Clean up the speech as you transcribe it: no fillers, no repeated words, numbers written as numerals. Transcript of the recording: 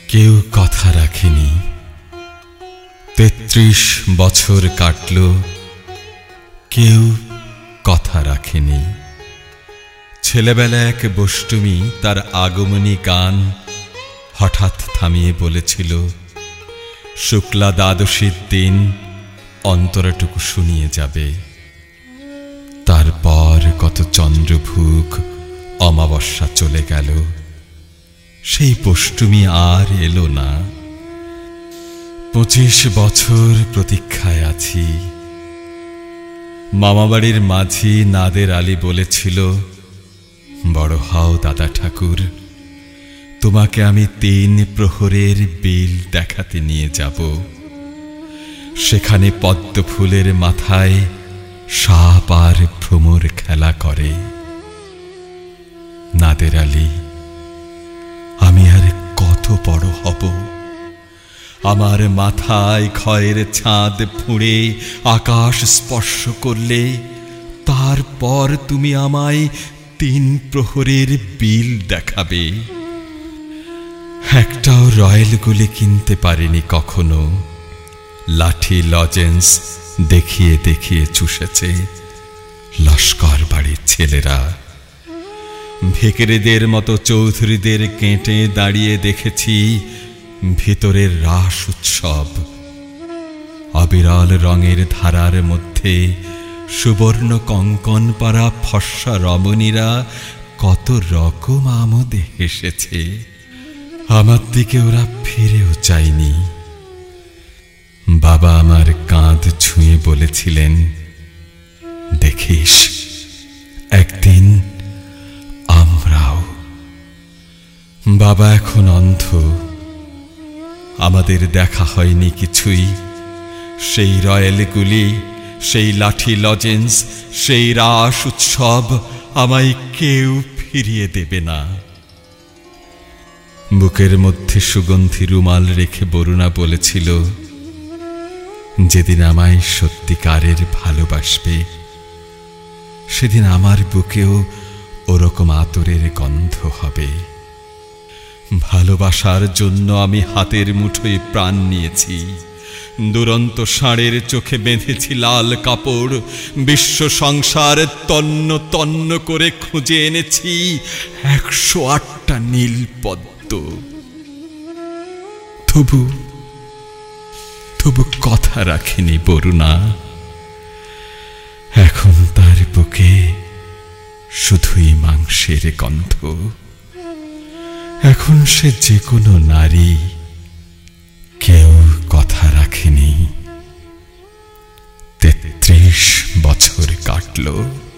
কেউ কথা রাখেনি। ৩৩ বছর কাটল, কেউ কথা রাখেনি। ছেলেবেলা এক বষ্টমী তার আগমনী গান হঠাৎ থামিয়ে বলেছিল, শুক্লা দ্বাদশীর দিন অন্তরাটুকু শুনিয়ে যাবে। তারপর কত চন্দ্রভুগ অমাবস্যা চলে গেল, সেই বষ্টমী আর এলো না। ২৫ বছর প্রতীক্ষায় আছি। মামাবাড়ির মাঝি নাদের আলী বলেছিল, বড় হও দাদা ঠাকুর, তোমাকে আমি ৩ প্রহরের বিল দেখাতে নিয়ে যাব। সেখানে পদ্ম ফুলের মাথায় সাপ আর ভ্রমর খেলা করে। নাদের আলী, আমি আর কত বড় হব? আমার মাথায় ক্ষয়ের ছাদ ফুঁড়ে আকাশ স্পর্শ করলে তারপর তুমি আমায় ৩ প্রহরের বিল দেখাবে। একটাও রয়্যাল গুলি কিনতে পারিনি কখনো। লাঠি লজেন্স দেখিয়ে দেখিয়ে চুষেছে লস্কর বাড়ির ছেলেরা। ভিখিরিদের মতো চৌধুরীদের কেঁটে দাঁড়িয়ে দেখেছি ভিতরের রাস উৎসব। অবিরল রঙের ধারার মধ্যে সুবর্ণ কঙ্কন পাড়া ফর্সা রমণীরা কত রকম আমোদে হেসেছে। আমার দিকে ওরা ফিরেও চায়নি। বাবা আমার কাঁধ ছুঁয়ে বলেছিলেন, দেখিস একদিন আমরাও। বাবা এখন অন্ধ, আমাদের দেখা হয়নি কিছুই। সেই রয়্যালগুলি, সেই লাঠি লজেন্স, সেই রাস উৎসব আমায় কেউ ফিরিয়ে দেবে না। বুকের মধ্যে সুগন্ধি রুমাল রেখে বরুণা বলেছিল, যেদিন আমায় সত্যিকারের ভালোবাসবে সেদিন আমার বুকেও ওরকম আতরের গন্ধ হবে। ভালোবাসার জন্য আমি হাতের মুঠোয় প্রাণ নিয়েছি। দুরন্ত ষাঁড়ের চোখে বেঁধেছি লাল কাপড়। বিশ্ব সংসার তন্ন তন্ন করে খুঁজে এনেছি ১০৮টা নীল পদ্ম। তবু কথা রাখেনি বরুণা। এখন তার বুকে শুধুই মাংসের গন্ধ। এখন সে যে কোনো নারী, কেউ কথা রাখেনি। ৩৩ বছর কাটল।